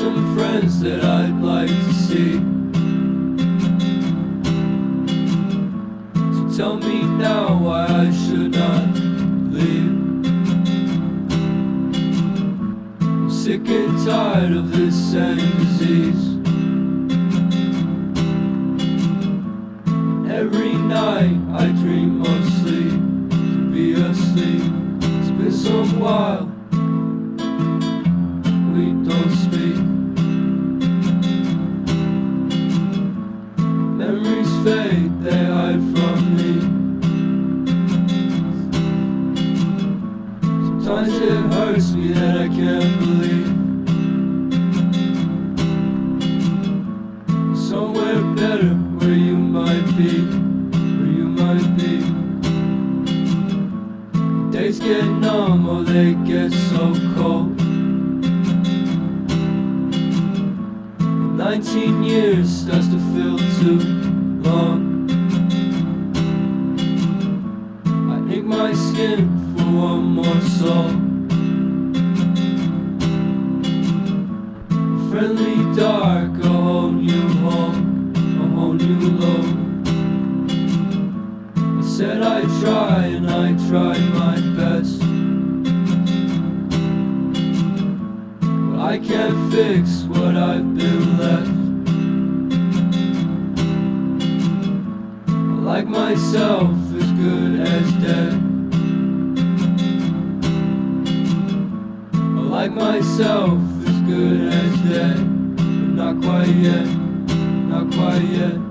some friends that I'd like to see. So tell me now why I should not leave. I'm sick and tired of this same disease. Every night I dream of sleep, to be asleep. It's been some while we don't speak. Memories fade, they hide from me. Sometimes it hurts me that I can't believe somewhere better where you might be, where you might be. Days get numb, or they get so cold. 19 years starts to feel too long. I ink my skin for one more soul. Friendly dark, a whole new home, a whole new load. I said I'd try and I tried my best, but I can't fix what I've been left. I like myself as good as dead. I like myself as good as dead, but not quite yet, not quite yet.